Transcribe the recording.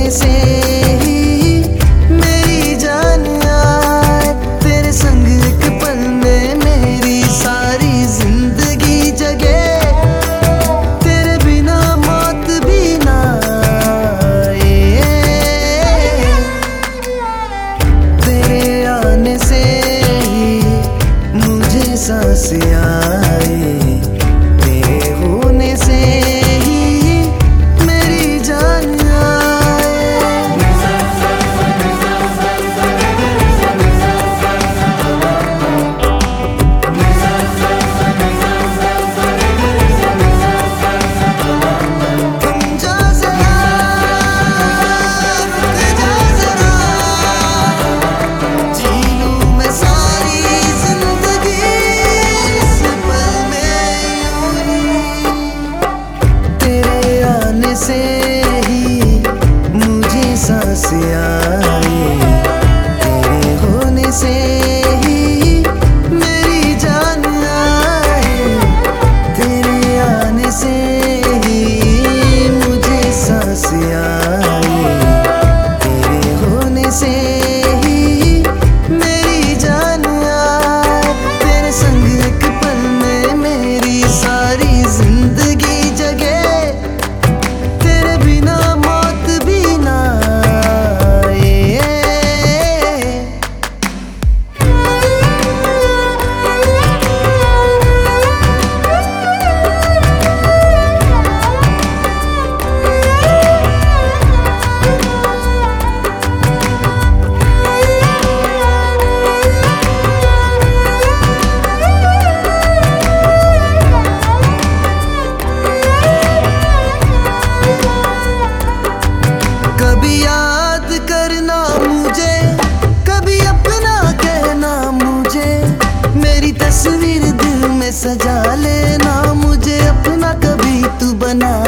होने से ही मेरी जान आए, तेरे संग एक पल में मेरी सारी जिंदगी जगे, तेरे बिना मौत भी ना आए। तेरे आने से ही मुझे सांस आए, तेरे होने से से ही मुझे सांस आए, तेरे होने से ही मेरी जान आए, तेरे आने से ही मुझे सांस आए, तेरे होने से ही मेरी जान आए, तेरे संग एक पल में मेरी सारी जिंदगी जगे, कभी याद करना मुझे, कभी अपना कहना मुझे, मेरी तस्वीर दिल में सजा लेना मुझे अपना, कभी तू बना